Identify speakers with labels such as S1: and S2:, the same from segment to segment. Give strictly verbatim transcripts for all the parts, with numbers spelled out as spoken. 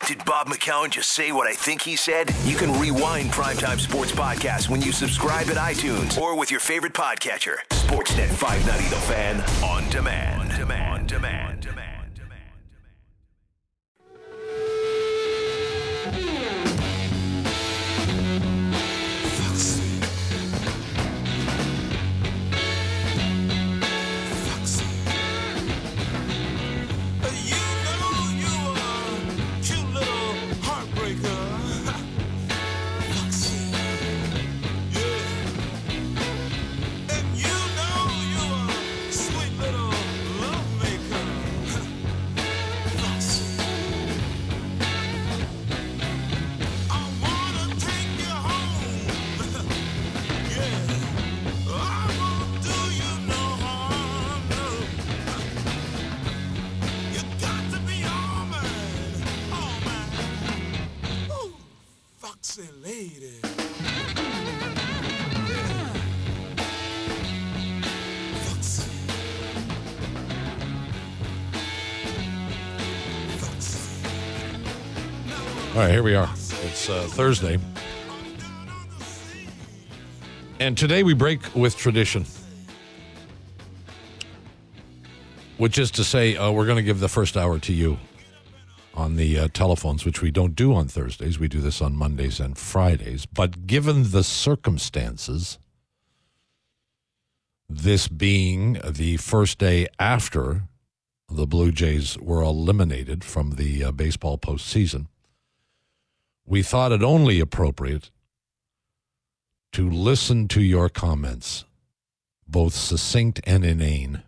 S1: Did Bob McCown just say what I think he said? You can rewind Primetime Sports Podcast when you subscribe at iTunes or with your favorite podcatcher. Sportsnet five ninety The Fan on demand. On demand. On demand. On demand.
S2: All right, here we are. It's uh, Thursday. And today we break with tradition, which is to say uh, we're going to give the first hour to you on the uh, telephones, which we don't do on Thursdays. We do this on Mondays and Fridays. But given the circumstances, this being the first day after the Blue Jays were eliminated from the uh, baseball postseason, we thought it only appropriate to listen to your comments, both succinct and inane.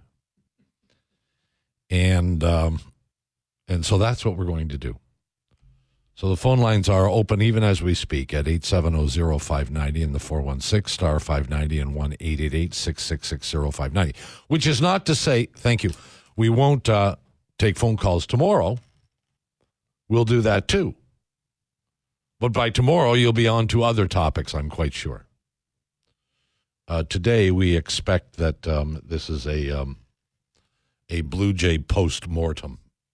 S2: And um, and so that's what we're going to do. So the phone lines are open even as we speak at eight seven zero, zero five nine zero and the four one six, star five ninety and one eight eight eight, six six six, zero five nine zero, which is not to say, thank you, we won't uh, take phone calls tomorrow. We'll do that too. But by tomorrow, you'll be on to other topics, I'm quite sure. Uh, today, we expect that um, this is a um, a Blue Jay post-mortem.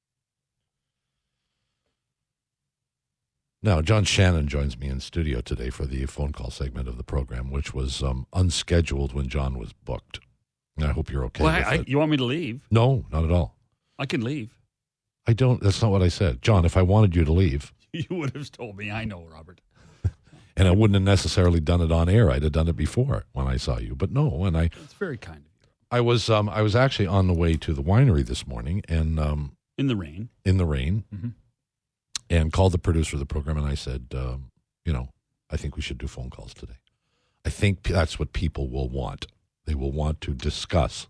S2: Now, John Shannon joins me in studio today for the phone call segment of the program, which was um, unscheduled when John was booked. And I hope you're okay
S3: well,
S2: with
S3: I,
S2: it.
S3: You want me to leave?
S2: No, not at all.
S3: I can leave.
S2: I don't. That's not what I said. John, if I wanted you to leave...
S3: You would have told me. I know, Robert.
S2: And I wouldn't have necessarily done it on air. I'd have done it before when I saw you. But no, and I
S3: It's very kind of you.
S2: I was um I was actually on the way to the winery this morning and um
S3: In the rain.
S2: in the rain
S3: Mm-hmm.
S2: and called the producer of the program and I said, um, you know, I think we should do phone calls today. I think that's what people will want. They will want to discuss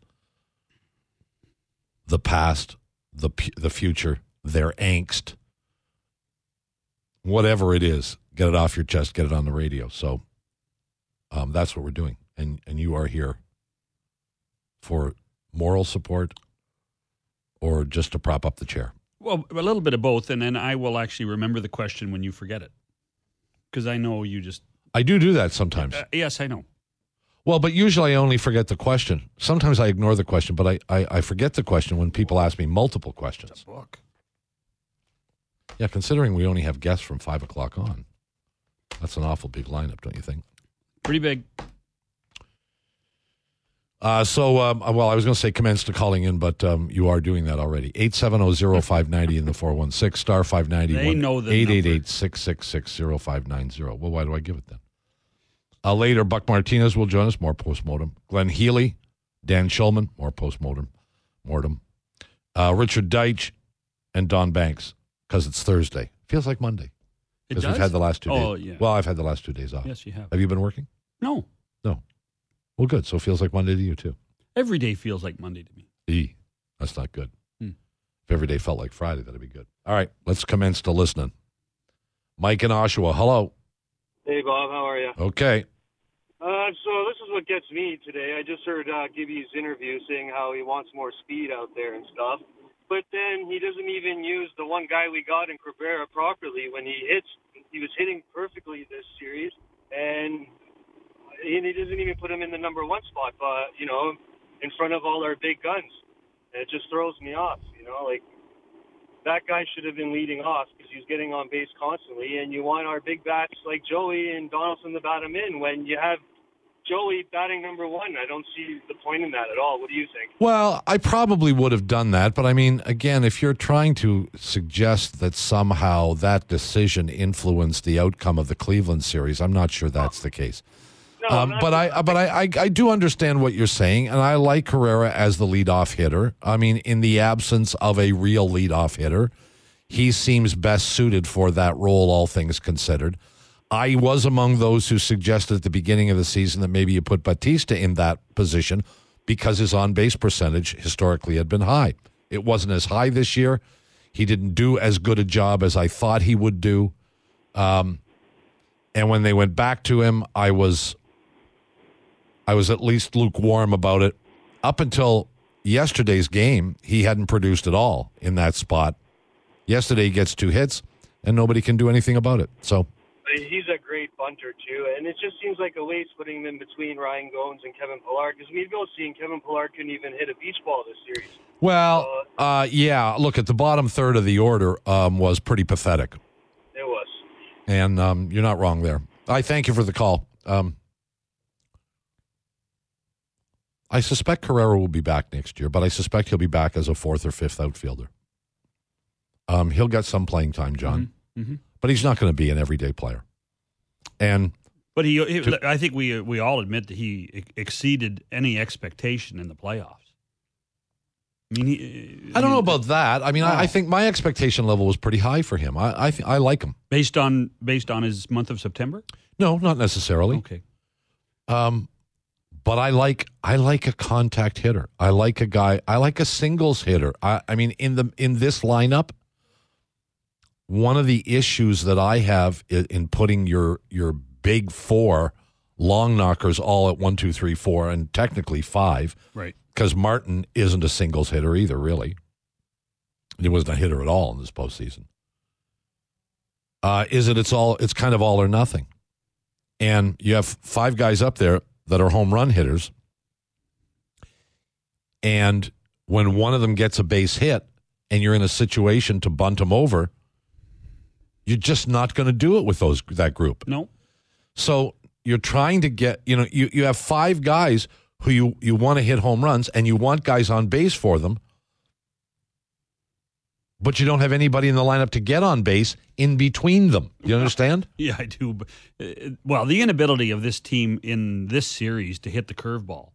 S2: the past, the the future, their angst, whatever it is, get it off your chest, get it on the radio. So um, that's what we're doing. And and you are here for moral support or just to prop up the chair?
S3: Well, a little bit of both, and then I will actually remember the question when you forget it. Because I know you just...
S2: I do do that sometimes.
S3: Uh, yes, I know.
S2: Well, but usually I only forget the question. Sometimes I ignore the question, but I, I, I forget the question when people ask me multiple questions.
S3: It's a book.
S2: Yeah, considering we only have guests from five o'clock on. That's an awful big lineup, don't you think?
S3: Pretty big.
S2: Uh, so, um, well, I was going to say commence to calling in, but um, you are doing that already. eight seven zero, zero five nine zero in the four one six, star five ninety,
S3: They know the
S2: eight eight eight, six six six, zero five nine zero. Well, why do I give it then? Uh, later, Buck Martinez will join us, more postmortem. Glenn Healy, Dan Schulman, more postmortem. Mortem. Uh, Richard Deitch, and Don Banks, because it's Thursday. Feels like Monday.
S3: It
S2: Because
S3: does?
S2: we've had the last two
S3: Oh,
S2: days.
S3: yeah.
S2: Well, I've had the last two days off.
S3: Yes, you have.
S2: Have you been working?
S3: No.
S2: No. Well, good. So it feels like Monday to you, too.
S3: Every day feels like Monday to me.
S2: E. That's not good.
S3: Hmm.
S2: If every day felt like Friday, that'd be good. All right, let's commence to listening. Mike in Oshawa, hello.
S4: Hey, Bob, how are you?
S2: Okay.
S4: Uh, so this is what gets me today. I just heard uh, Gibby's interview saying how he wants more speed out there and stuff. But then he doesn't even use the one guy we got in Cabrera properly when he hits. He was hitting perfectly this series, and he doesn't even put him in the number one spot, but, you know, in front of all our big guns. And it just throws me off, you know, like, that guy should have been leading off because he was getting on base constantly. And you want our big bats like Joey and Donaldson to bat him in when you have Joey batting number one. I don't see the point in that at all. What do you think?
S2: Well, I probably would have done that. But, I mean, again, if you're trying to suggest that somehow that decision influenced the outcome of the Cleveland series, I'm not sure that's the case.
S4: No,
S2: Um, but I, but I, I, I do understand what you're saying, and I like Carrera as the leadoff hitter. I mean, in the absence of a real leadoff hitter, he seems best suited for that role, all things considered. I was among those who suggested at the beginning of the season that maybe you put Batista in that position because his on-base percentage historically had been high. It wasn't as high this year. He didn't do as good a job as I thought he would do. Um, and when they went back to him, I was... I was at least lukewarm about it. Up until yesterday's game, he hadn't produced at all in that spot. Yesterday he gets two hits, and nobody can do anything about it. So
S4: he's a great bunter, too, and it just seems like a waste putting him in between Ryan Goins and Kevin Pillar, because we've both seen Kevin Pillar couldn't even hit a beach ball this series.
S2: Well, uh, uh, yeah, look, at the bottom third of the order um, was pretty pathetic.
S4: It was.
S2: And um, you're not wrong there. I thank you for the call. Um I suspect Carrera will be back next year, but I suspect he'll be back as a fourth or fifth outfielder. Um, he'll get some playing time, John,
S3: mm-hmm. Mm-hmm.
S2: but he's not going to be an everyday player. And
S3: but he, he
S2: to,
S3: I think we we all admit that he exceeded any expectation in the playoffs. I mean, he,
S2: I don't
S3: mean,
S2: know about that. I mean,
S3: no.
S2: I, I think my expectation level was pretty high for him. I I, th- I like him
S3: based on based on his month of September.
S2: No, not necessarily.
S3: Okay.
S2: Um. But I like I like a contact hitter. I like a guy. I like a singles hitter. I, I mean, in the in this lineup, one of the issues that I have in, in putting your your big four long knockers all at one, two, three, four, and technically five,
S3: right?
S2: Because Martin isn't a singles hitter either, really. He wasn't a hitter at all in this postseason. Uh, is it? It's all. It's kind of all or nothing, and you have five guys up there that are home run hitters, and when one of them gets a base hit and you're in a situation to bunt them over, you're just not going to do it with those that group.
S3: No.
S2: So you're trying to get, you know, you, you have five guys who you, you want to hit home runs, and you want guys on base for them, but you don't have anybody in the lineup to get on base in between them. You understand?
S3: Yeah, I do. But, uh, well, the inability of this team in this series to hit the curveball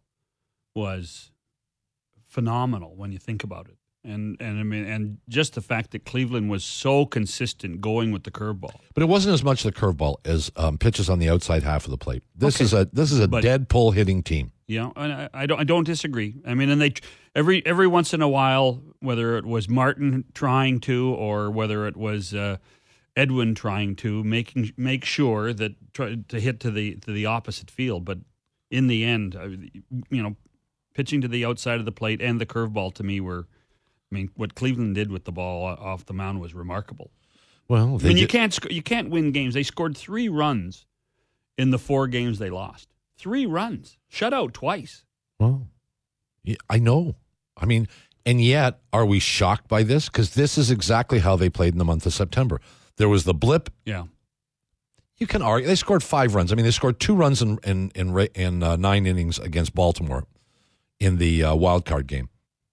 S3: was phenomenal when you think about it. And and I mean, and just the fact that Cleveland was so consistent going with the curveball.
S2: But it wasn't as much the curveball as um, pitches on the outside half of the plate. This
S3: Okay.
S2: is a this is a
S3: But-
S2: dead pull hitting team.
S3: You know, and I, I don't I don't disagree. I mean, and they every every once in a while, whether it was Martin trying to or whether it was uh, Edwin trying to, making make sure that try, to hit to the to the opposite field. But in the end, I, you know, pitching to the outside of the plate and the curveball to me were, I mean, what Cleveland did with the ball off the mound was remarkable.
S2: Well,
S3: I mean, you can't sc- you can't win games. They scored three runs in the four games they lost. Three runs, shut out twice.
S2: Well, yeah, I know. I mean, and yet, are we shocked by this? Because this is exactly how they played in the month of September. There was the blip.
S3: Yeah.
S2: You can argue they scored five runs. I mean, they scored two runs in in in, in uh, nine innings against Baltimore in the uh, wild card game,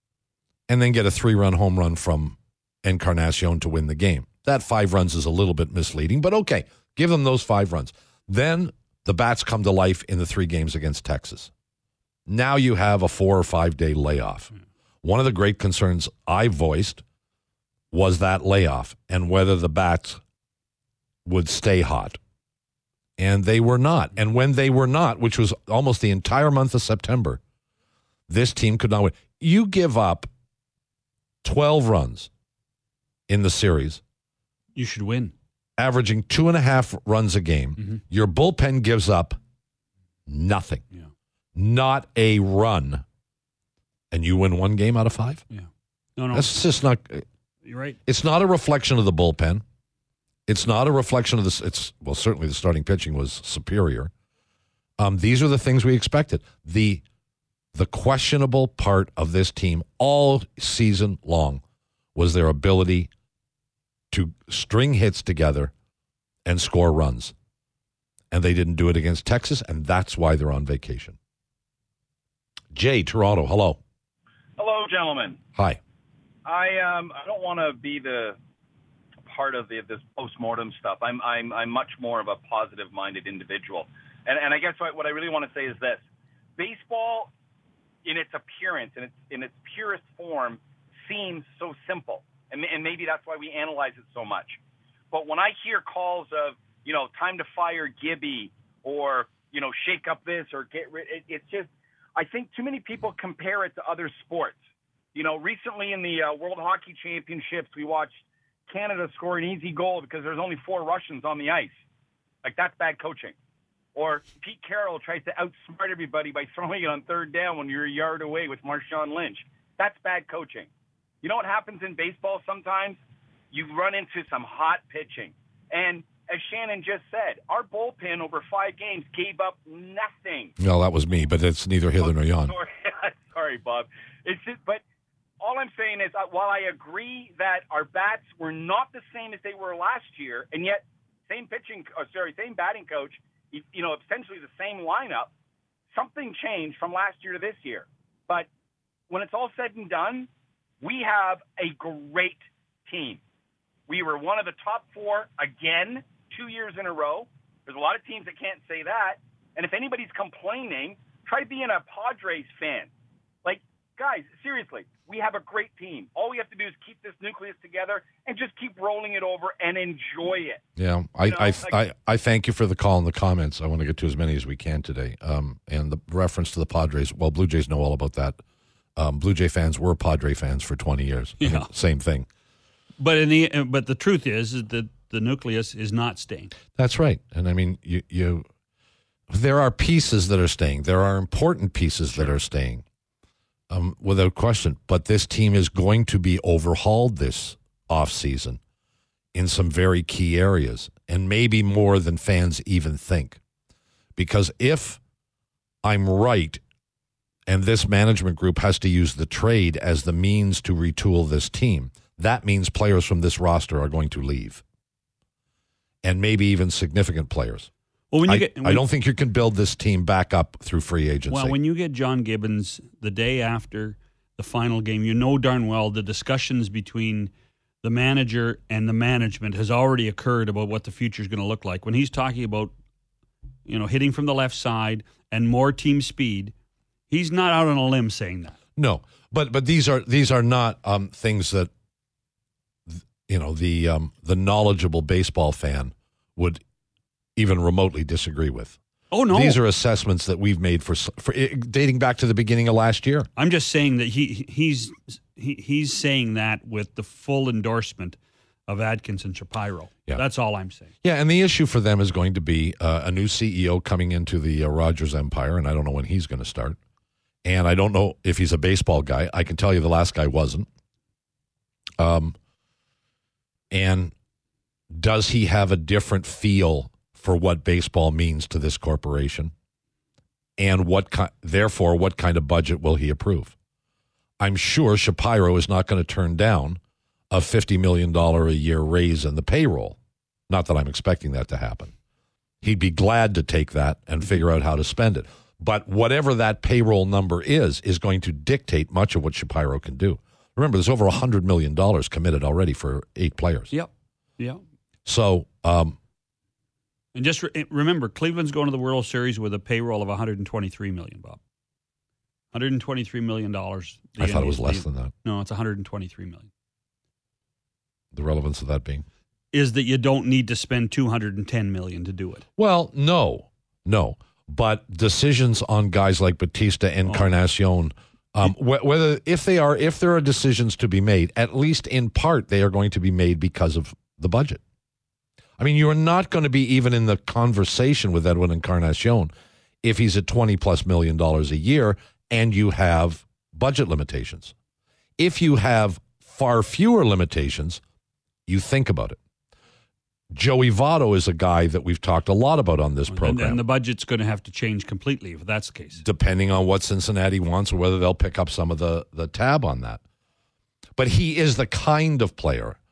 S2: and then get a three-run home run from Encarnacion to win the game. That five runs is a little bit misleading, but okay, give them those five runs. Then the bats come to life in the three games against Texas. Now you have a four or five day layoff. One of the great concerns I voiced was that layoff and whether the bats would stay hot. And they were not. And when they were not, which was almost the entire month of September, this team could not win. You give up twelve runs in the series.
S3: You should win.
S2: Averaging two and a half runs a game.
S3: Mm-hmm.
S2: Your bullpen gives up nothing.
S3: Yeah.
S2: Not a run. And you win one game out of five?
S3: Yeah. No, no.
S2: That's just not.
S3: You're right.
S2: It's not a reflection of the bullpen. It's not a reflection of this. It's, well, certainly the starting pitching was superior. Um, these are the things we expected. The, the questionable part of this team all season long was their ability to string hits together and score runs. And they didn't do it against Texas, and that's why they're on vacation. Jay, Toronto, hello.
S5: Hello, gentlemen.
S2: Hi.
S5: I um I don't want to be the part of the this postmortem stuff. I'm I'm I'm much more of a positive-minded individual, and and I guess what, what I really want to say is this: baseball, in its appearance, in its in its purest form, seems so simple, and and maybe that's why we analyze it so much. But when I hear calls of you know time to fire Gibby or you know shake up this or get rid, it, it's just I think too many people compare it to other sports. You know, recently in the uh, World Hockey Championships, we watched Canada score an easy goal because there's only four Russians on the ice. Like, that's bad coaching. Or Pete Carroll tries to outsmart everybody by throwing it on third down when you're a yard away with Marshawn Lynch. That's bad coaching. You know what happens in baseball sometimes? You run into some hot pitching. And as Shannon just said, our bullpen over five games gave up nothing.
S2: No, that was me, but it's neither hither nor yon.
S5: Sorry, sorry Bob. It's just, but all I'm saying is, uh, while I agree that our bats were not the same as they were last year, and yet same pitching, or sorry, same batting coach, you, you know, essentially the same lineup, something changed from last year to this year. But when it's all said and done, we have a great team. We were one of the top four again, two years in a row. There's a lot of teams that can't say that. And if anybody's complaining, try being a Padres fan. Like, guys, seriously, we have a great team. All we have to do is keep this nucleus together and just keep rolling it over and enjoy it.
S2: Yeah, I you know, I, like, I I thank you for the call and the comments. I want to get to as many as we can today. Um, and the reference to the Padres, well, Blue Jays know all about that. Um, Blue Jay fans were Padre fans for twenty years.
S3: Yeah.
S2: I mean, same thing.
S3: But in the but the truth is that the nucleus is not staying.
S2: That's right. And I mean, you you there are pieces that are staying. There are important pieces sure. that are staying. Um, without question. But this team is going to be overhauled this offseason in some very key areas, and maybe more than fans even think. Because if I'm right, and this management group has to use the trade as the means to retool this team, that means players from this roster are going to leave. And maybe even significant players.
S3: Well, when you
S2: I,
S3: get, when,
S2: I don't think you can build this team back up through free agency.
S3: Well, when you get John Gibbons the day after the final game, you know darn well the discussions between the manager and the management has already occurred about what the future is going to look like. When he's talking about, you know, hitting from the left side and more team speed, he's not out on a limb saying that.
S2: No, but but these are these are not um, things that you know the um, the knowledgeable baseball fan would even remotely disagree with.
S3: Oh no,
S2: these are assessments that we've made for, for dating back to the beginning of last year.
S3: I'm just saying that he he's he, he's saying that with the full endorsement of Adkins and Shapiro. Yeah. That's all I'm saying.
S2: Yeah, and the issue for them is going to be uh, a new C E O coming into the uh, Rogers empire, and I don't know when he's going to start. And I don't know if he's a baseball guy. I can tell you the last guy wasn't. Um, and does he have a different feel for what baseball means to this corporation, and what ki- therefore what kind of budget will he approve? I'm sure Shapiro is not going to turn down a fifty million dollars a year raise in the payroll. Not that I'm expecting that to happen. He'd be glad to take that and figure out how to spend it. But whatever that payroll number is, is going to dictate much of what Shapiro can do. Remember, there's over one hundred million dollars committed already for eight players.
S3: Yep. Yep.
S2: So, um,
S3: and just re- remember, Cleveland's going to the World Series with a payroll of one hundred twenty-three million dollars, Bob. one hundred twenty-three million dollars.
S2: I thought it was less than that.
S3: No, it's one hundred twenty-three million dollars.
S2: The relevance of that being?
S3: Is that you don't need to spend two hundred ten million dollars to do it.
S2: Well, no. No. But decisions on guys like Batista and Encarnacion, um, wh- whether if they are if there are decisions to be made, at least in part they are going to be made because of the budget. I mean, you are not going to be even in the conversation with Edwin Encarnacion if he's at twenty plus million dollars a year and you have budget limitations. If you have far fewer limitations, you think about it. Joey Votto is a guy that we've talked a lot about on this program.
S3: And, and the budget's going to have to change completely if that's the case.
S2: Depending on what Cincinnati wants or whether they'll pick up some of the, the tab on that. But he is the kind of player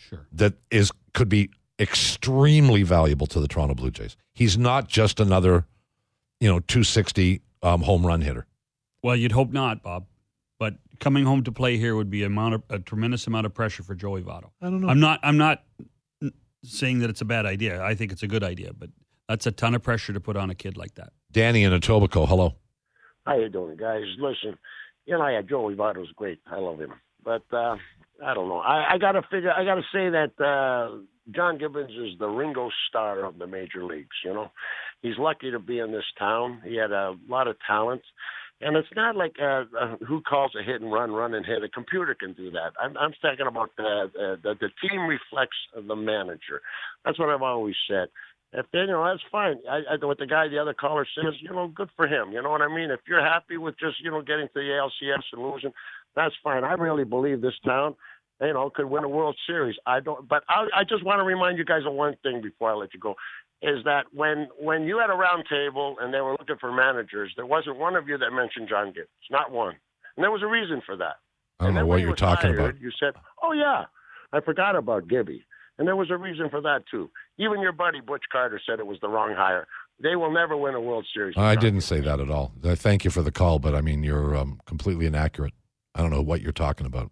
S3: Sure.
S2: that is could be extremely valuable to the Toronto Blue Jays. He's not just another, you know, two sixty um, home run hitter.
S3: Well, you'd hope not, Bob. But coming home to play here would be a, amount of, a tremendous amount of pressure for Joey Votto.
S2: I don't know.
S3: I'm not. I'm not saying that it's a bad idea. I think it's a good idea, but that's a ton of pressure to put on a kid like that.
S2: Danny in Etobicoke, hello.
S6: How you doing, guys? Listen, you know, yeah, Joey Votto's great. I love him, but uh, I don't know. I, I gotta figure. I gotta say that uh, John Gibbons is the Ringo Starr of the major leagues. You know, he's lucky to be in this town. He had a lot of talent. And it's not like uh, uh, who calls a hit and run, run and hit. A computer can do that. I'm, I'm talking about the, uh, the the team reflects the manager. That's what I've always said. If they, you know, that's fine. I, I, what the guy, the other caller says, you know, good for him. You know what I mean? If you're happy with just, you know, getting to the A L C S and losing, that's fine. I really believe this town, you know, could win a World Series. I don't, but I, I just want to remind you guys of one thing before I let you go. Is that when, when you had a round table and they were looking for managers, there wasn't one of you that mentioned John Gibbons, not one. And there was a reason for that.
S2: I don't
S6: and
S2: know what you're talking hired, about.
S6: You said, oh, yeah, I forgot about Gibby. And there was a reason for that, too. Even your buddy Butch Carter said it was the wrong hire. They will never win a World Series.
S2: I didn't say that at all. Thank you for the call, but, I mean, you're um, completely inaccurate. I don't know what you're talking about.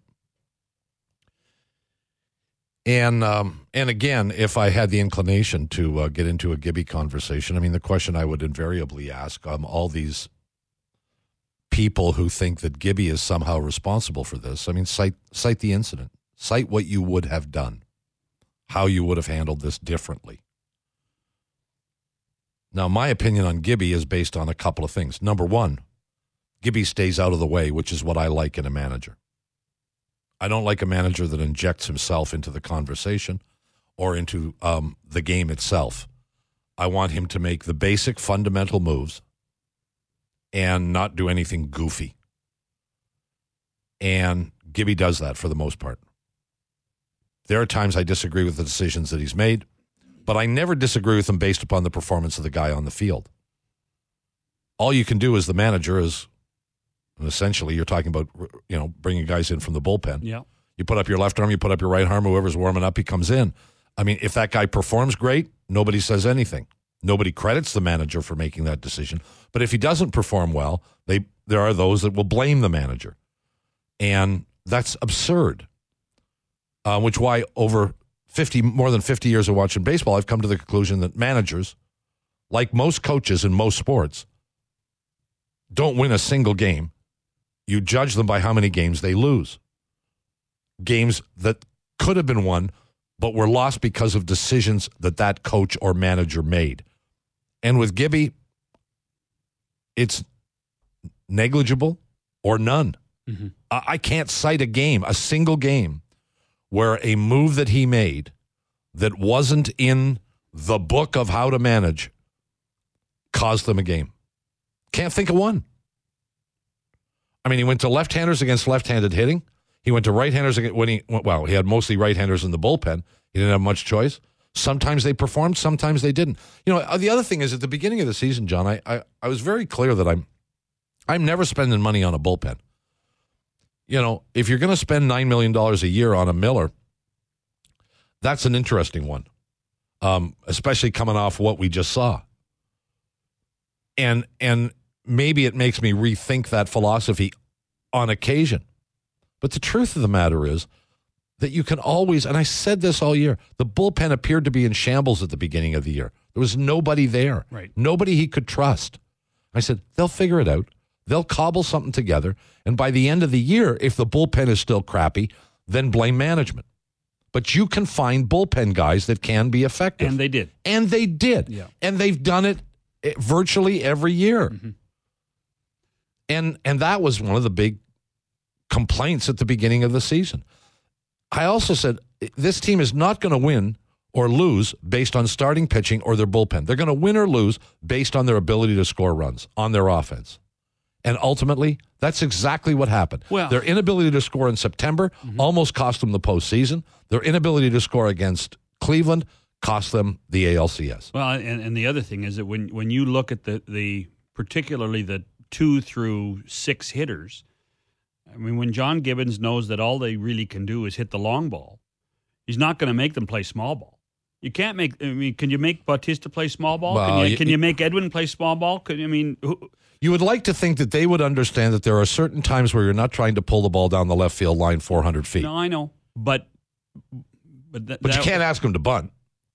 S2: And um, and again, if I had the inclination to uh, get into a Gibby conversation, I mean, the question I would invariably ask um, all these people who think that Gibby is somehow responsible for this, I mean, cite cite the incident. Cite what you would have done, how you would have handled this differently. Now, my opinion on Gibby is based on a couple of things. Number one, Gibby stays out of the way, which is what I like in a manager. I don't like a manager that injects himself into the conversation or into um, the game itself. I want him to make the basic fundamental moves and not do anything goofy. And Gibby does that for the most part. There are times I disagree with the decisions that he's made, but I never disagree with them based upon the performance of the guy on the field. All you can do as the manager is, and essentially, you're talking about, you know, bringing guys in from the bullpen.
S3: Yeah.
S2: You put up your left arm, you put up your right arm, whoever's warming up, he comes in. I mean, if that guy performs great, nobody says anything. Nobody credits the manager for making that decision. But if he doesn't perform well, they there are those that will blame the manager. And that's absurd. Uh, which why over fifty, more than fifty years of watching baseball, I've come to the conclusion that managers, like most coaches in most sports, don't win a single game. You judge them by how many games they lose. Games that could have been won, but were lost because of decisions that that coach or manager made. And with Gibby, it's negligible or none. Mm-hmm. I, I can't cite a game, a single game, where a move that he made that wasn't in the book of how to manage caused them a game. Can't think of one. I mean, he went to left-handers against left-handed hitting. He went to right-handers against, when he, well, he had mostly right-handers in the bullpen. He didn't have much choice. Sometimes they performed, sometimes they didn't. You know, the other thing is at the beginning of the season, John, I, I, I was very clear that I'm, I'm never spending money on a bullpen. You know, if you're going to spend nine million dollars a year on a Miller, that's an interesting one, um, especially coming off what we just saw. And, and, maybe it makes me rethink that philosophy on occasion. But the truth of the matter is that you can always, and I said this all year, the bullpen appeared to be in shambles at the beginning of the year. There was nobody there.
S3: Right.
S2: Nobody he could trust. I said, they'll figure it out. They'll cobble something together. And by the end of the year, if the bullpen is still crappy, then blame management. But you can find bullpen guys that can be effective.
S3: And they did.
S2: And they did.
S3: Yeah.
S2: And they've done it virtually every year. Mm-hmm. And and that was one of the big complaints at the beginning of the season. I also said, this team is not going to win or lose based on starting pitching or their bullpen. They're going to win or lose based on their ability to score runs on their offense. And ultimately, that's exactly what happened.
S3: Well,
S2: their inability to score in September mm-hmm. almost cost them the postseason. Their inability to score against Cleveland cost them the A L C S.
S3: Well, and, and the other thing is that when, when you look at the, the particularly the two through six hitters, I mean, when John Gibbons knows that all they really can do is hit the long ball, He's not going to make them play small ball. You can't make. I mean, can you make Bautista play small ball?
S2: Well,
S3: can you,
S2: you,
S3: can you make Edwin play small ball? Can, I mean, who,
S2: you would like to think that they would understand that there are certain times where you're not trying to pull the ball down the left field line four hundred feet.
S3: no, I know, but but th-
S2: but
S3: that,
S2: you can't ask them to bunt.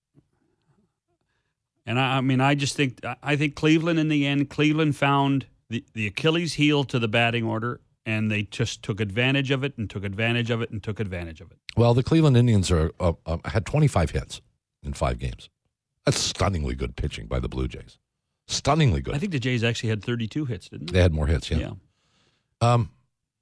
S3: And I, I mean, I just think I think Cleveland in the end, Cleveland found the, the Achilles heel to the batting order, and they just took advantage of it and took advantage of it and took advantage of it.
S2: Well, the Cleveland Indians are uh, uh, had twenty-five hits in five games. That's stunningly good pitching by the Blue Jays. Stunningly good.
S3: I think the Jays actually had thirty-two hits, didn't they?
S2: They had more hits, yeah.
S3: Yeah.
S2: Um,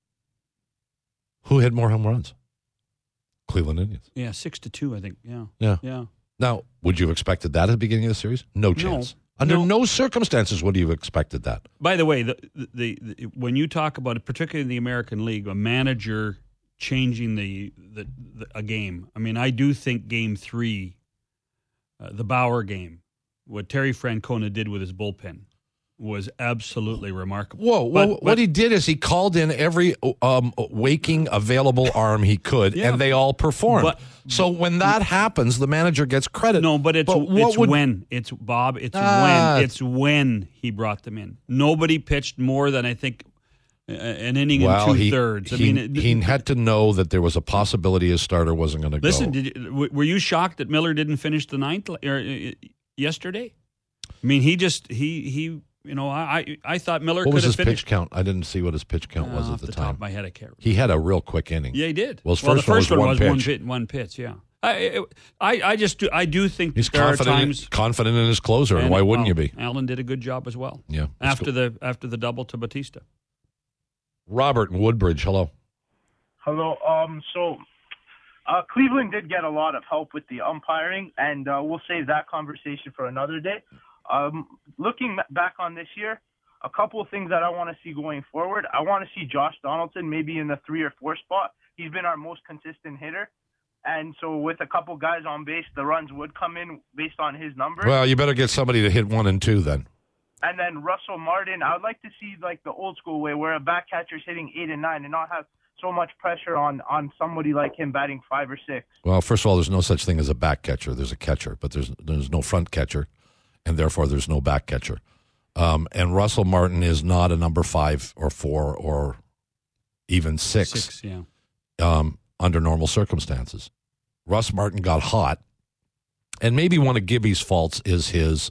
S2: who had more home runs? Cleveland Indians.
S3: Yeah, six to two, I think. Yeah.
S2: Yeah.
S3: Yeah.
S2: Now, would you have expected that at the beginning of the series? No chance.
S3: No.
S2: Under
S3: No.
S2: no circumstances would you have expected that.
S3: By the way, the, the, the when you talk about it, particularly in the American League, a manager changing the, the, the a game. I mean, I do think Game Three, uh, the Bauer game, what Terry Francona did with his bullpen was absolutely remarkable.
S2: Whoa! Well,
S3: But-
S2: what
S3: but-
S2: he did is he called in every um, waking available arm he could,
S3: Yeah.
S2: and they all performed.
S3: But-
S2: so when that happens, the manager gets credit.
S3: No, but it's
S2: But what
S3: it's
S2: would-
S3: when it's Bob. It's
S2: Ah.
S3: when it's when he brought them in. Nobody pitched more than I think uh, an inning
S2: Well,
S3: and two
S2: he,
S3: thirds. I
S2: he,
S3: mean, it,
S2: he had to know that there was a possibility his starter wasn't going to go.
S3: listen. Did you, w- were you shocked that Miller didn't finish the ninth or, uh, yesterday? I mean, he just he he. You know, I I thought Miller
S2: What
S3: could
S2: was
S3: have
S2: his
S3: finished.
S2: pitch count? I didn't see what his pitch count was
S3: Uh,
S2: at
S3: off
S2: the,
S3: the
S2: time.
S3: top of my head, I can't remember.
S2: He had a real quick inning.
S3: Yeah, he did.
S2: Well, his
S3: well,
S2: first
S3: the
S2: one
S3: first
S2: was
S3: one
S2: one
S3: was one
S2: pitch.
S3: pitch. One pitch. Yeah. I I I just do I do think
S2: He's
S3: there are
S2: confident,
S3: times.
S2: confident in his closer, and, why wouldn't
S3: well,
S2: you be?
S3: Allen did a good job as well.
S2: Yeah. that's
S3: After
S2: cool.
S3: the after the double to Batista.
S2: Robert in Woodbridge, hello.
S7: Hello. Um. So, uh, Cleveland did get a lot of help with the umpiring, and uh, we'll save that conversation for another day. Um, looking back on this year, a couple of things that I want to see going forward. I want to see Josh Donaldson maybe in the three or four spot. He's been our most consistent hitter, and so with a couple guys on base, the runs would come in based on his numbers.
S2: Well, you better get somebody to hit one and two then.
S7: And then Russell Martin, I would like to see like the old school way where a back catcher's hitting eight and nine and not have so much pressure on, on somebody like him batting five or six.
S2: Well, first of all, there's no such thing as a back catcher. There's a catcher, but there's there's no front catcher, and therefore there's no back catcher. Um, and Russell Martin is not a number five or four or even six,
S3: Six. Yeah.
S2: um, under normal circumstances. Russ Martin got hot, and maybe one of Gibby's faults is his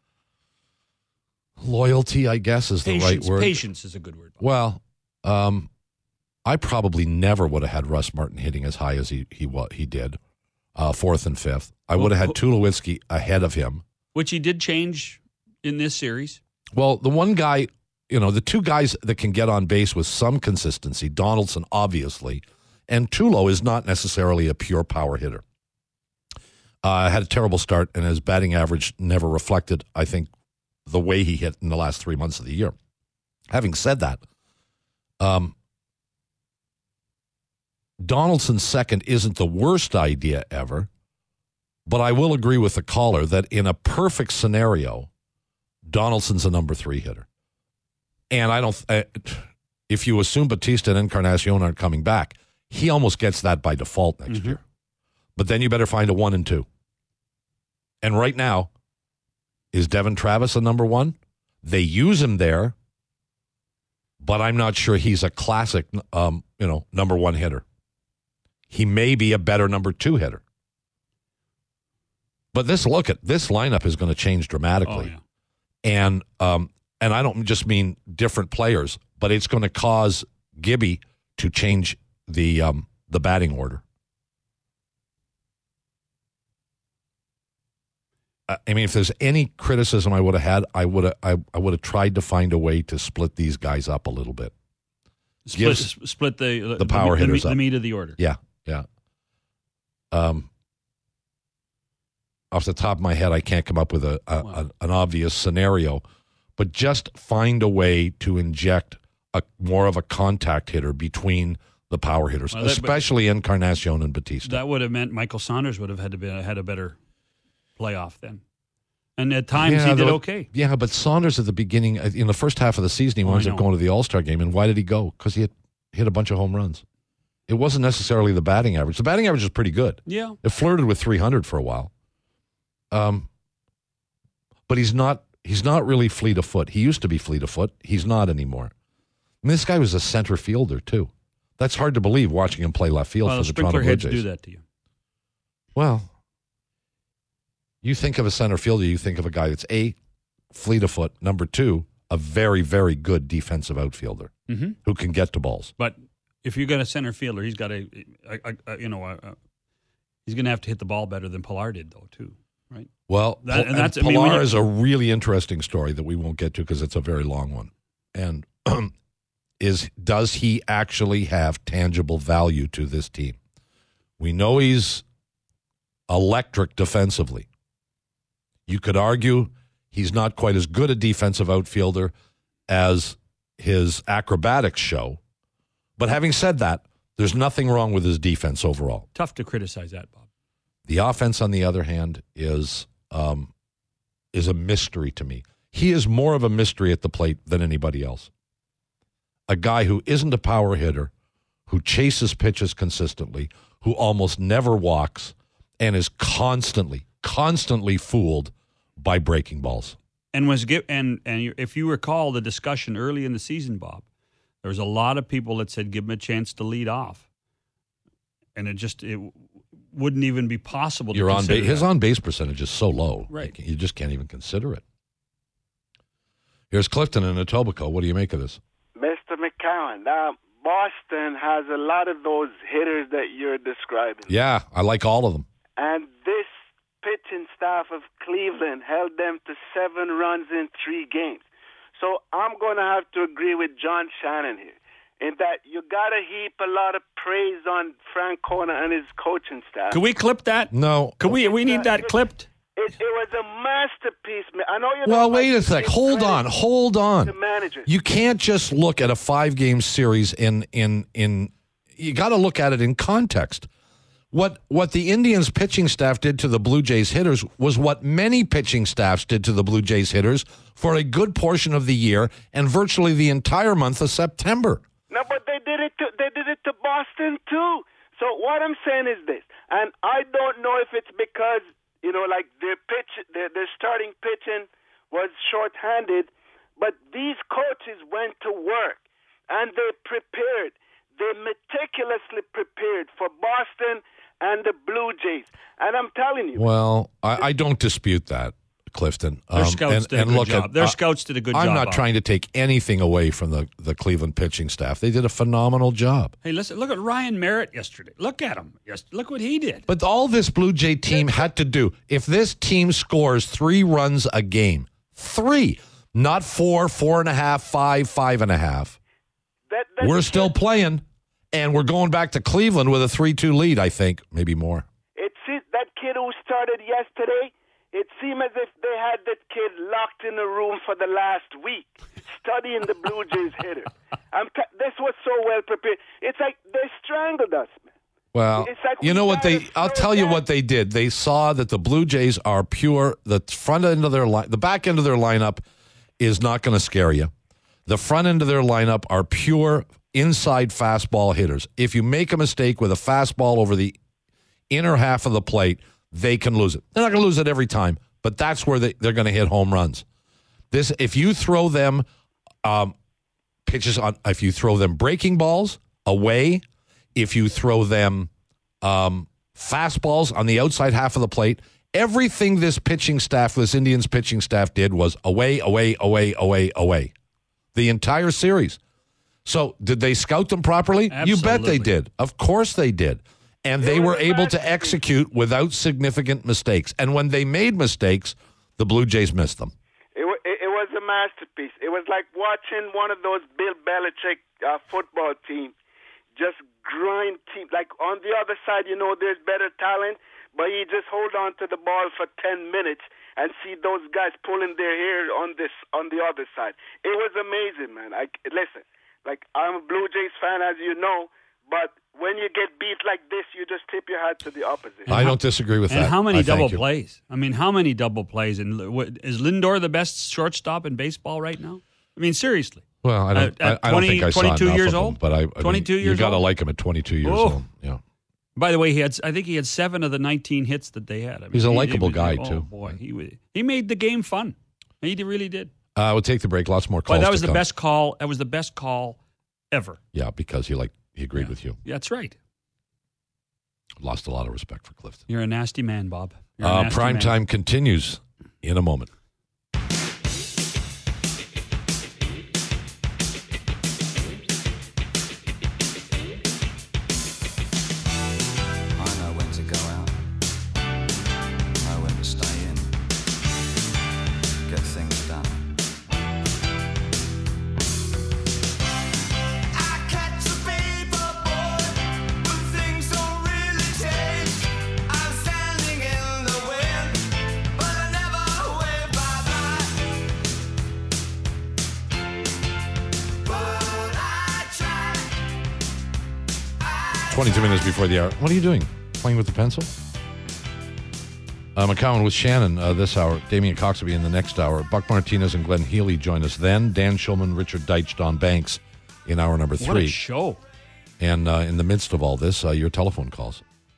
S2: loyalty, I guess is the
S3: Patience.
S2: right word.
S3: Patience is a good word.
S2: Well, um, I probably never would have had Russ Martin hitting as high as he he wa- he did, uh, fourth and fifth. I would have had Tulowitzki ahead of him.
S3: Which he did change in this series.
S2: Well, the one guy, you know, the two guys that can get on base with some consistency, Donaldson, obviously, and Tulo is not necessarily a pure power hitter. Uh, had a terrible start, and his batting average never reflected, I think, the way he hit in the last three months of the year. Having said that, um, Donaldson's second isn't the worst idea ever, but I will agree with the caller that in a perfect scenario, Donaldson's a number three hitter. And I don't, uh, if you assume Batista and Encarnacion aren't coming back, he almost gets that by default next
S3: Mm-hmm.
S2: year. But then you better find a one and two. And right now, is Devin Travis a number one? They use him there, but I'm not sure he's a classic, um, you know, number one hitter. He may be a better number two hitter. But this look at this lineup is going to change dramatically.
S3: Oh, yeah.
S2: And um, and I don't just mean different players, but it's going to cause Gibby to change the um, the batting order. I I mean, if there's any criticism I would have had, I would have I, I would have tried to find a way to split these guys up a little bit.
S3: Split,
S2: Gives
S3: s- split the
S2: the power
S3: the,
S2: hitters
S3: the,
S2: up.
S3: the meat of the order.
S2: Yeah, yeah. Um, off the top of my head, I can't come up with a, a,
S3: Wow.
S2: a an obvious scenario, but just find a way to inject a more of a contact hitter between the power hitters,
S3: Well, that-
S2: especially Encarnacion and Batista.
S3: That would have meant Michael Saunders would have had to be had a better playoff then. And at times
S2: Yeah,
S3: he did
S2: though-
S3: okay.
S2: Yeah, but Saunders at the beginning, uh, in the first half of the season, he
S3: Oh, I
S2: winds up
S3: know.
S2: going to the All-Star game. And why did he go? Because he had hit a bunch of home runs. It wasn't necessarily the batting average. The batting average is pretty good.
S3: Yeah.
S2: It flirted with three hundred for a while. Um, but he's not he's not really fleet of foot. He used to be fleet of foot. He's not anymore. I mean, this guy was a center fielder, too. That's hard to believe watching him play left field
S3: well,
S2: for the Toronto Blue
S3: heads
S2: Jays.
S3: do that to you.
S2: Well, you think of a center fielder, you think of a guy that's A, fleet of foot, number two, a very, very good defensive outfielder
S3: mm-hmm.
S2: who can get to balls.
S3: But if you got a center fielder, he's got a, a, a, a you know, a, a, he's going to have to hit the ball better than Pilar did, though, too, right?
S2: Well,
S3: that, and that's,
S2: and
S3: I mean,
S2: Pilar
S3: you,
S2: is a really interesting story that we won't get to because it's a very long one. And is does he actually have tangible value to this team? We know he's electric defensively. You could argue he's not quite as good a defensive outfielder as his acrobatics show. But having said that, there's nothing wrong with his defense overall.
S3: Tough to criticize that, Bob.
S2: The offense, on the other hand, is um, is a mystery to me. He is more of a mystery at the plate than anybody else. A guy who isn't a power hitter, who chases pitches consistently, who almost never walks, and is constantly, constantly fooled by breaking balls.
S3: And was give, and and if you recall the discussion early in the season, Bob, there was a lot of people that said give him a chance to lead off, and it just it wouldn't even be possible. To
S2: Your on
S3: consider
S2: base, his
S3: that.
S2: on base percentage is so low,
S3: right?
S2: You just can't even consider it. Here's Clifton in Etobicoke. What do you make of this?
S8: Mister McCowan, uh, Boston has a lot of those hitters that you're describing.
S2: Yeah, I like all of them.
S8: And this pitching staff of Cleveland held them to seven runs in three games. So I'm going to have to agree with John Shannon here in that you got to heap a lot of praise on Frank Francona and his coaching staff.
S3: Can we clip that?
S2: No.
S3: Can we? We need that clipped.
S8: It, it was a masterpiece. I know you.
S2: Well, wait a sec. Hold on. Hold on.
S8: The manager.
S2: You can't just look at a five-game series in in in. You got to look at it in context. What what the Indians pitching staff did to the Blue Jays hitters was what many pitching staffs did to the Blue Jays hitters for a good portion of the year and virtually the entire month of September.
S8: No, but they did it. To, they did it to Boston too. So what I'm saying is this, and I don't know if it's because you know, like their pitch, their, their starting pitching was shorthanded, but these coaches went to work and they prepared. They meticulously prepared for Boston and the Blue Jays. And I'm telling you.
S2: Well, I, I don't dispute that, Clifton.
S3: Their
S2: Um,
S3: scouts
S2: and,
S3: did a
S2: and
S3: good
S2: look
S3: job.
S2: At,
S3: Their
S2: uh,
S3: scouts did a good
S2: I'm
S3: job.
S2: not
S3: on
S2: trying
S3: it.
S2: to take anything away from the, the Cleveland pitching staff. They did a phenomenal job.
S3: Hey, listen, look at Ryan Merritt yesterday. Look at him. Yes, look what he did.
S2: But all this Blue Jay team had to do, if this team scores three runs a game, three, not four, four and a half, five, five and a half,
S8: that, that,
S2: we're still playing, and we're going back to Cleveland with a three two lead, I think, maybe more.
S8: It's that kid who started yesterday. It seemed as if they had that kid locked in a room for the last week, studying the Blue Jays hitter. I'm t- this was so well prepared. It's like they strangled us, man.
S2: Well,
S8: It's like
S2: you
S8: we
S2: know what
S8: gotta
S2: they? I'll
S8: slow
S2: tell you
S8: down.
S2: what they did. They saw that the Blue Jays are pure. The front end of their line, the back end of their lineup, is not going to scare you. The front end of their lineup are pure inside fastball hitters. If you make a mistake with a fastball over the inner half of the plate, they can lose it. They're not going to lose it every time, but that's where they, they're going to hit home runs. This, if you throw them um, pitches on, if you throw them breaking balls away, if you throw them um, fastballs on the outside half of the plate, everything this pitching staff, this Indians pitching staff did was away, away, away, away, away. The entire series. So did they scout them properly?
S3: Absolutely.
S2: You bet they did. Of course they did. And they were able to execute without significant mistakes. And when they made mistakes, the Blue Jays missed them.
S8: It, wa- it, it was a masterpiece. It was like watching one of those Bill Belichick uh, football teams just grind team. Like on the other side, you know, there's better talent, but you just hold on to the ball for ten minutes and see those guys pulling their hair on this on the other side. It was amazing, man. I listen. Like I'm a Blue Jays fan, as you know, but when you get beat like this, you just tip your hat to the opposition.
S2: I don't disagree with
S3: and
S2: that.
S3: how many
S2: I thank
S3: double
S2: you.
S3: plays? I mean, how many double plays? And what, is Lindor the best shortstop in baseball right now? I mean, seriously.
S2: Well, I don't.
S3: At- at
S2: I, I don't
S3: twenty,
S2: think I saw
S3: twenty-two
S2: enough
S3: years
S2: of him,
S3: old?
S2: but I. I mean,
S3: twenty-two
S2: you
S3: years
S2: got to
S3: old?
S2: like him at twenty-two years
S3: Oh.
S2: old. Yeah.
S3: By the way, he had. I think he had seven of the nineteen hits that they had. I mean,
S2: He's a
S3: he-
S2: likable
S3: he was-
S2: guy,
S3: oh,
S2: too.
S3: Boy, he was, he made the game fun. He did- really did.
S2: Uh, we'll take the break. Lots more calls.
S3: But that was
S2: to
S3: the
S2: come.
S3: best call. That was the best call ever.
S2: Yeah, because he like he agreed
S3: Yeah.
S2: with you.
S3: Yeah, that's right.
S2: Lost a lot of respect for Clifton.
S3: You're a nasty man, Bob. You're a
S2: Uh,
S3: nasty
S2: prime
S3: man.
S2: time continues in a moment.
S9: I know when to go out, know when to stay in, get things done. I catch a paper boy, but things don't really change. I'm standing in the wind, but I never wave bye-bye. But I try.
S2: twenty-two minutes before the hour. What are you doing? Playing with the pencil? Uh, McCowan with Shannon uh, this hour. Damian Cox will be in the next hour. Buck Martinez and Glenn Healy join us then. Dan Schulman, Richard Deitch, Don Banks in hour number
S3: What a
S2: three.
S3: show.
S2: And uh, in the midst of all this, uh, your telephone calls.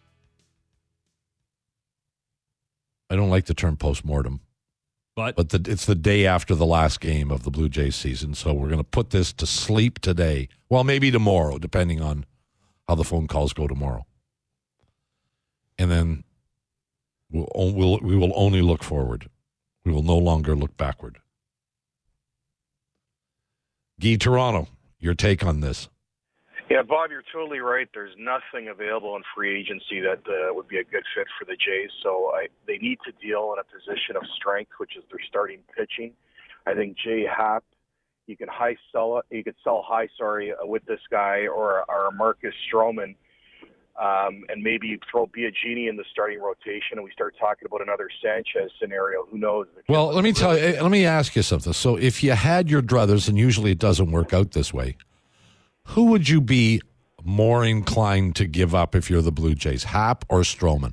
S2: I don't like the term postmortem,
S3: But,
S2: but the, it's the day after the last game of the Blue Jays season, so we're going to put this to sleep today. Well, maybe tomorrow, depending on how the phone calls go tomorrow. And then we'll, we'll, we will only look forward. We will no longer look backward. Guy Toronto, your take on this.
S10: Yeah, Bob, you're totally right. There's nothing available in free agency that uh, would be a good fit for the Jays. So I, they need to deal in a position of strength, which is their starting pitching. I think Jay Happ, you can high sell it. You could sell high, sorry, uh, with this guy or or Marcus Stroman, um, and maybe you throw Biagini in the starting rotation, and we start talking about another Sanchez scenario. Who knows?
S2: Well, let me tell you. Let me ask you something. So, if you had your druthers, and usually it doesn't work out this way, who would you be more inclined to give up if you're the Blue Jays, Happ or Stroman?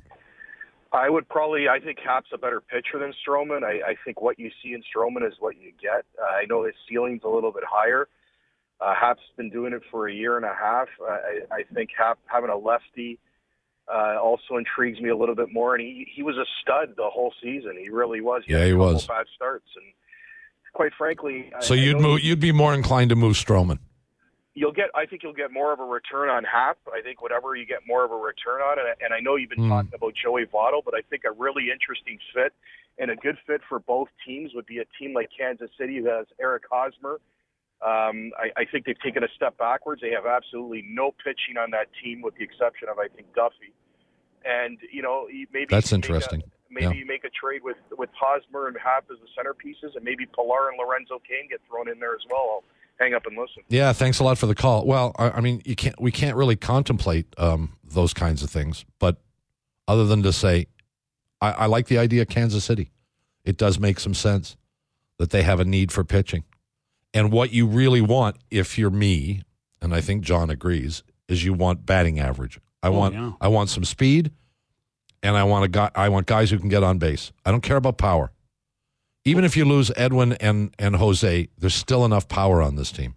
S10: I would probably, I think Happ's a better pitcher than Stroman. I, I think what you see in Stroman is what you get. Uh, I know his ceiling's a little bit higher. Uh, Happ's been doing it for a year and a half. Uh, I, I think Happ having a lefty uh, also intrigues me a little bit more. And he, he was a stud the whole season. He really was. He
S2: Yeah,
S10: had a
S2: he
S10: couple
S2: was.
S10: Bad starts. And quite frankly,
S2: So
S10: I,
S2: you'd
S10: I know
S2: move, you'd be more inclined to move Stroman.
S10: You'll get. I think you'll get more of a return on Happ. I think whatever you get more of a return on, and, and I know you've been
S2: Hmm.
S10: talking about Joey Votto, but I think a really interesting fit and a good fit for both teams would be a team like Kansas City that has Eric Hosmer. Um, I, I think they've taken a step backwards. They have absolutely no pitching on that team, with the exception of I think Duffy. And you know, you- maybe
S2: That's
S10: you make a-
S2: interesting.
S10: Maybe
S2: Yeah.
S10: you make a trade with with Hosmer and Happ as the centerpieces, and maybe Pilar and Lorenzo Cain get thrown in there as well. I'll hang up and listen.
S2: Yeah, thanks a lot for the call. Well, I, I mean, you can't. We can't really contemplate um, those kinds of things, but other than to say, I, I like the idea of Kansas City. It does make some sense that they have a need for pitching, and what you really want, if you're me, and I think John agrees, is you want batting average. I
S3: Oh,
S2: want.
S3: yeah.
S2: I want some speed, and I want a guy. I want guys who can get on base. I don't care about power. Even if you lose Edwin and, and Jose, there's still enough power on this team.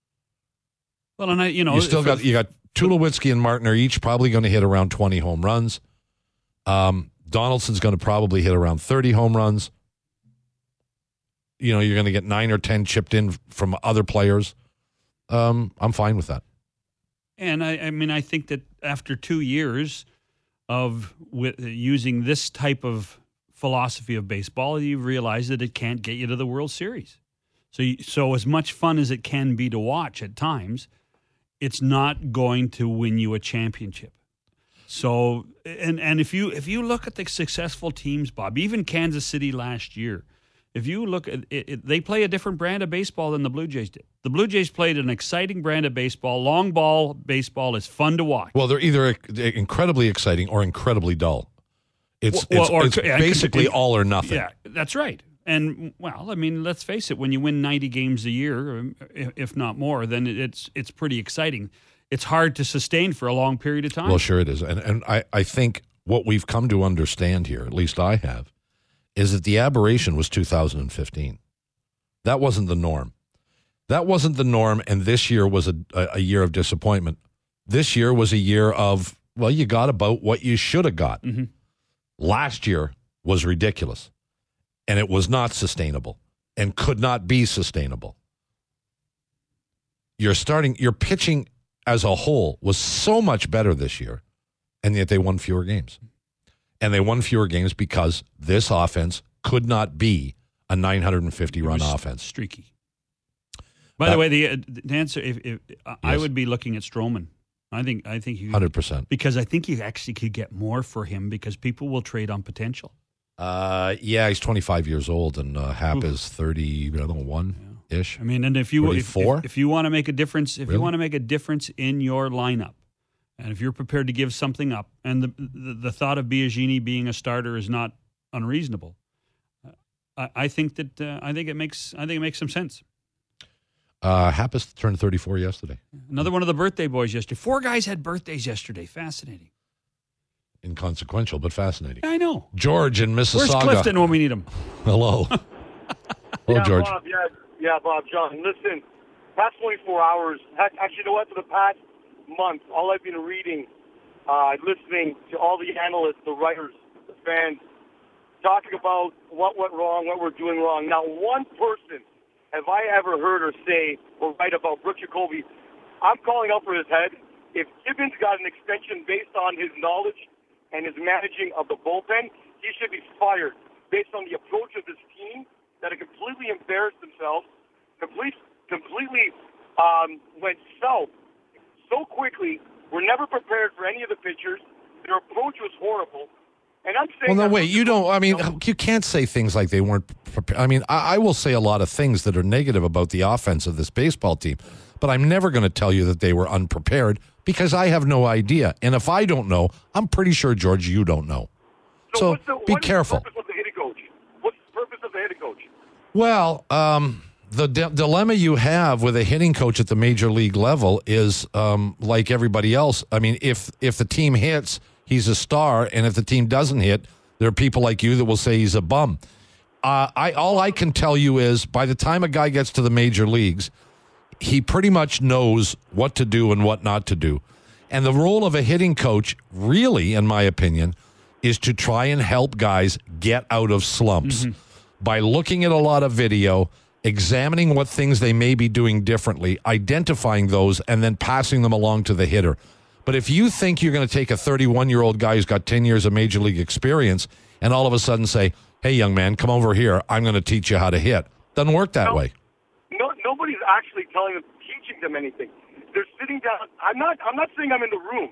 S3: well, and I, you know,
S2: You still
S3: if-
S2: got you got Tulowitzki and Martin are each probably going to hit around twenty home runs. Um, Donaldson's going to probably hit around thirty home runs. You know, you're going to get nine or ten chipped in from other players. Um, I'm fine with that.
S3: And I, I mean, I think that after two years of with, using this type of philosophy of baseball, you realize that it can't get you to the World Series. So, you, so as much fun as it can be to watch at times, it's not going to win you a championship. So, and and if you if you look at the successful teams, Bob, even Kansas City last year, if you look at it, it, they play a different brand of baseball than the Blue Jays did. The Blue Jays played an exciting brand of baseball. Long ball baseball is fun to watch.
S2: Well, they're either incredibly exciting or incredibly dull. It's
S3: Well,
S2: it's,
S3: or-
S2: it's
S3: yeah,
S2: basically
S3: it-
S2: all or nothing.
S3: Yeah, that's right. And well, I mean, let's face it: when you win ninety games a year, um, if if not more, then it's it's pretty exciting. It's hard to sustain for a long period of time.
S2: Well, sure it is. And and I, I think what we've come to understand here, at least I have, is that the aberration was two thousand fifteen. That wasn't the norm. That wasn't the norm, and this year was a, a, a year of disappointment. This year was a year of, well, you got about what you should have got.
S3: Mm-hmm.
S2: Last year was ridiculous, and it was not sustainable and could not be sustainable. You're starting, your pitching as a whole was so much better this year, and yet they won fewer games. And they won fewer games because this offense could not be a nine hundred fifty run offense.
S3: Streaky. By
S2: That-
S3: the way, the, uh, the answer, if, if I
S2: Yes.
S3: would be looking at Stroman. I think I think you
S2: one hundred percent.
S3: because I think you actually could get more for him because people will trade on potential.
S2: Uh, yeah, he's twenty-five years old, and uh, Hap
S3: Oof.
S2: is thirty, I don't know, one-ish.
S3: I mean, and if you if,
S2: thirty-four?
S3: if, if you want to make a difference, if
S2: Really?
S3: you want to make a difference in your lineup, and if you're prepared to give something up, and the the, the thought of Biagini being a starter is not unreasonable, uh, I, I think that uh, I think it makes I think it makes some sense.
S2: Uh, Happus turned thirty-four yesterday.
S3: Another one of the birthday boys yesterday. Four guys had birthdays yesterday. Fascinating.
S2: Inconsequential, but fascinating.
S3: I know.
S2: George in Mississauga.
S3: Where's Clifton when we need him?
S2: Hello. Hello,
S4: yeah,
S2: George.
S4: Bob, yeah, yeah, Bob, John. Listen, past twenty-four hours, heck, actually, you know what? For the past month, all I've been reading, uh, listening to all the analysts, the writers, the fans, talking about what went wrong, what we're doing wrong. Not one person have I ever heard or say or write about Brooks Jacoby. I'm calling out for his head. If Gibbons got an extension based on his knowledge and his managing of the bullpen, he should be fired based on the approach of this team that had completely embarrassed themselves, complete, completely um, went south so quickly. We're never prepared for any of the pitchers. Their approach was horrible. And I'm saying
S2: Well, no,
S4: that-
S2: wait. You don't. I mean, you can't say things like they weren't prepared. I mean, I, I will say a lot of things that are negative about the offense of this baseball team, but I'm never going to tell you that they were unprepared because I have no idea. And if I don't know, I'm pretty sure, George, you don't know. So,
S4: what's the,
S2: be
S4: what is
S2: careful.
S4: the purpose of the hitting coach? What's the purpose of the hitting coach?
S2: Well, um, the di- dilemma you have with a hitting coach at the major league level is um, like everybody else. I mean, if if the team hits, he's a star, and if the team doesn't hit, there are people like you that will say he's a bum. Uh, I all I can tell you is by the time a guy gets to the major leagues, he pretty much knows what to do and what not to do. And the role of a hitting coach, really, in my opinion, is to try and help guys get out of slumps by looking at a lot of video, examining what things they may be doing differently, identifying those, and then passing them along to the hitter. But if you think you're going to take a thirty-one-year-old guy who's got ten years of major league experience and all of a sudden say, hey, young man, come over here, I'm going to teach you how to hit. Doesn't work that
S4: No.
S2: way.
S4: No, nobody's actually telling them, teaching them anything. They're sitting down. I'm not. I'm not saying I'm in the room.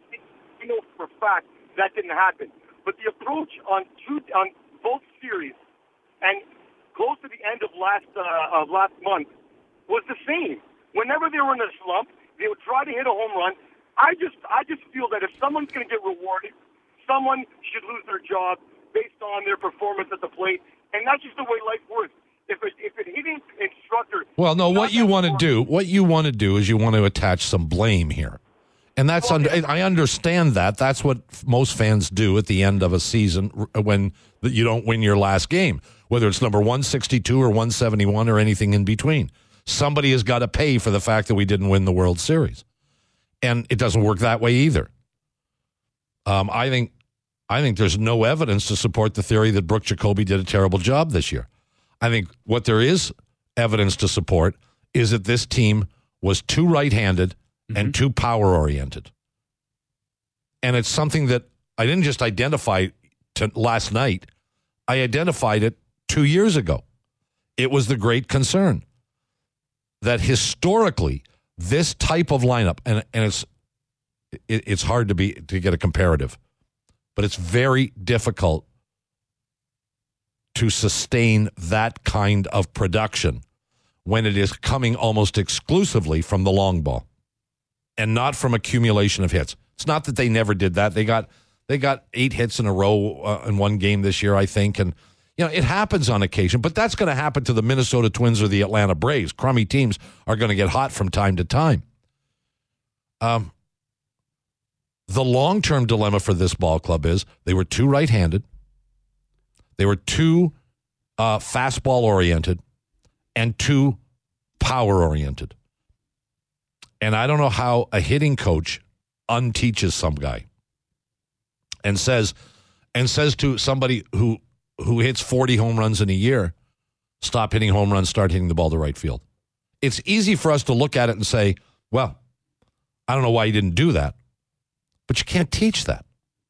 S4: You know for a fact that didn't happen. But the approach on two on both series and close to the end of last uh, of last month was the same. Whenever they were in a slump, they would try to hit a home run. I just I just feel that if someone's going to get rewarded, someone should lose their job based on their performance at the plate, and that's just the way life works. If a, if a hitting instructor,
S2: Well, no, what
S4: not
S2: you
S4: that
S2: want to
S4: perform-
S2: do, what you want to do is you want to attach some blame here. And that's under, I understand that. That's what f- most fans do at the end of a season r- when you don't win your last game, whether it's number one sixty-two or one seventy-one or anything in between. Somebody has got to pay for the fact that we didn't win the World Series. And it doesn't work that way either. Um, I think I think there's no evidence to support the theory that Brooks Jacoby did a terrible job this year. I think what there is evidence to support is that this team was too right-handed and too power-oriented. And it's something that I didn't just identify to last night. I identified it two years ago. It was the great concern that historically this type of lineup, and, and it's it, it's hard to be to get a comparative, but it's very difficult to sustain that kind of production when it is coming almost exclusively from the long ball and not from accumulation of hits. It's not that they never did that. They got they got eight hits in a row uh, in one game this year, I think, and you know it happens on occasion. But that's going to happen to the Minnesota Twins or the Atlanta Braves. Crummy teams are going to get hot from time to time. Um, the long-term dilemma for this ball club is they were too right-handed. They were too uh, fastball-oriented and too power oriented. And I don't know how a hitting coach unteaches some guy and says and says to somebody who who hits forty home runs in a year, stop hitting home runs, start hitting the ball to right field. It's easy for us to look at it and say, well, I don't know why you didn't do that. But you can't teach that.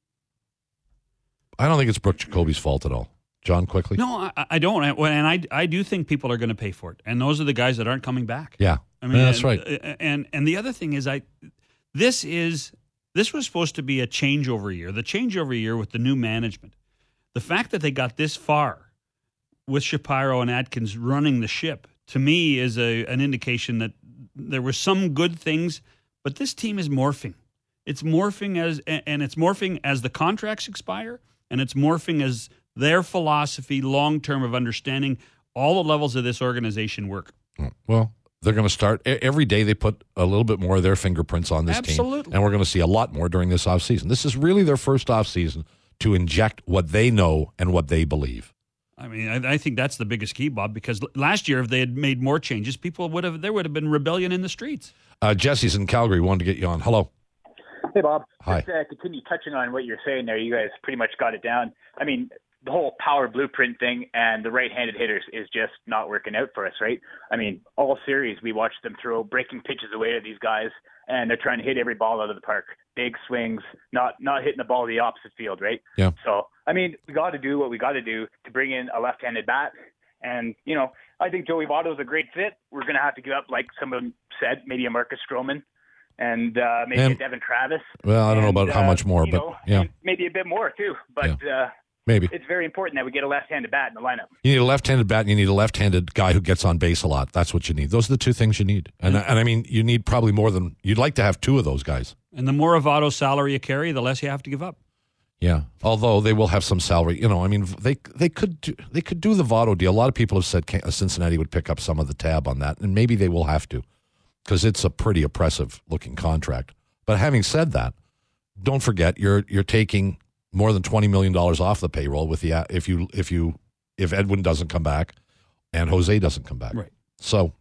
S2: I don't think it's Brooke Jacoby's fault at all. John, quickly?
S3: No, I, I don't. And I, I do think people are going to pay for it. And those are the guys that aren't coming back.
S2: Yeah.
S3: I mean,
S2: yeah, that's
S3: and,
S2: right.
S3: And and the other thing is, I this is this was supposed to be a changeover year. The changeover year with the new management. The fact that they got this far with Shapiro and Atkins running the ship, to me, is a an indication that there were some good things, but this team is morphing. It's morphing as and it's morphing as the contracts expire, and it's morphing as their philosophy long term of understanding all the levels of this organization work.
S2: Well, they're going to start every day. They put a little bit more of their fingerprints on this
S3: Absolutely.
S2: team, and we're going to see a lot more during this offseason. This is really their first offseason to inject what they know and what they believe.
S3: I mean, I, I think that's the biggest key, Bob, because last year, if they had made more changes, people would have there would have been rebellion in the streets.
S2: Uh, Jesse's in Calgary. Wanted to get you on. Hello.
S11: Hey, Bob.
S2: Hi.
S11: Just uh, continue touching on what you're saying there. You guys pretty much got it down. I mean, the whole power blueprint thing and the right-handed hitters is just not working out for us, right? I mean, all series we watched them throw breaking pitches away to these guys, and they're trying to hit every ball out of the park. Big swings, not not hitting the ball the opposite field, right?
S2: Yeah.
S11: So, I mean, we got to do what we got to do to bring in a left-handed bat. And, you know, I think Joey Votto is a great fit. We're going to have to give up, like someone said, maybe a Marcus Stroman and uh, maybe
S2: and,
S11: a Devin Travis.
S2: Well, I don't
S11: and,
S2: know about
S11: uh,
S2: how much more, but
S11: know,
S2: yeah.
S11: Maybe a bit more, too. But
S2: yeah.
S11: uh,
S2: maybe
S11: it's very important that we get a left-handed bat in the lineup.
S2: You need a left-handed bat and you need a left-handed guy who gets on base a lot. That's what you need. Those are the two things you need. And,
S3: Mm-hmm.
S2: and I mean, you need probably more than – you'd like to have two of those guys.
S3: And the more of Votto's salary you carry, the less you have to give up.
S2: Yeah, although they will have some salary. You know, I mean, they they could do, they could do the Votto deal. A lot of people have said Cincinnati would pick up some of the tab on that, and maybe they will have to because it's a pretty oppressive-looking contract. But having said that, don't forget you're you're taking more than twenty million dollars off the payroll with the if you if you if Edwin doesn't come back and Jose doesn't come back.
S3: Right.
S2: So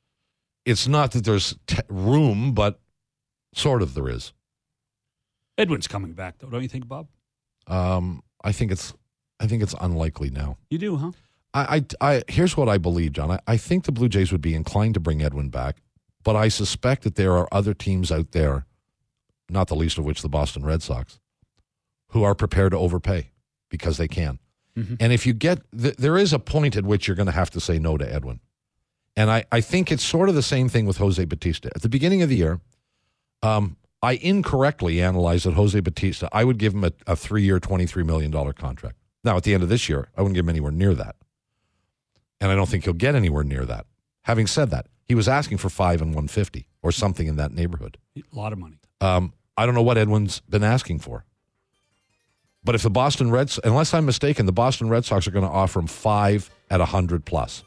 S2: it's not that there's t- room, but sort of there is.
S3: Edwin's coming back, though, don't you think, Bob?
S2: Um, I think it's I think it's unlikely now.
S3: You do, huh?
S2: I, I, I here's what I believe, John. I, I think the Blue Jays would be inclined to bring Edwin back, but I suspect that there are other teams out there, not the least of which the Boston Red Sox, who are prepared to overpay because they can. Mm-hmm. And if you get th- there is a point at which you're going to have to say no to Edwin. And I, I think it's sort of the same thing with Jose Bautista. At the beginning of the year, um, I incorrectly analyzed that Jose Bautista, I would give him a, a three-year, twenty-three million dollars contract. Now, at the end of this year, I wouldn't give him anywhere near that. And I don't think he'll get anywhere near that. Having said that, he was asking for five and one fifty or something in that neighborhood.
S3: A lot of money.
S2: Um, I don't know what Edwin's been asking for. But if the Boston Reds, unless I'm mistaken, the Boston Red Sox are going to offer him five at one hundred plus.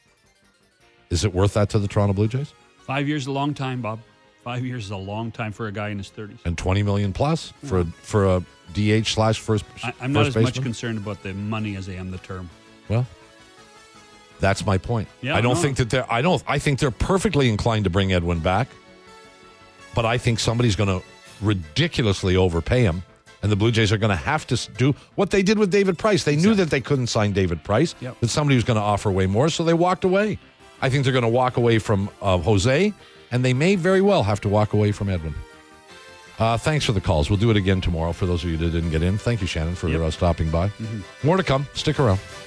S2: Is it worth that to the Toronto Blue Jays?
S3: Five years is a long time, Bob. Five years is a long time for a guy in his thirties.
S2: And twenty million plus for, yeah. for a D H slash first
S3: I, I'm not
S2: first
S3: as
S2: baseman?
S3: much concerned about the money as I am the term.
S2: Well, that's my point.
S3: Yeah,
S2: I don't
S3: no.
S2: think that they're. I don't. I think they're perfectly inclined to bring Edwin back, but I think somebody's going to ridiculously overpay him, and the Blue Jays are going to have to do what they did with David Price. They exactly. knew that they couldn't sign David Price,
S3: yep.
S2: that somebody was going to offer way more, so they walked away. I think they're going to walk away from uh, Jose, and they may very well have to walk away from Edwin. Uh, thanks for the calls. We'll do it again tomorrow for those of you that didn't get in. Thank you, Shannon, for yep. uh, stopping by. Mm-hmm. More to come. Stick around.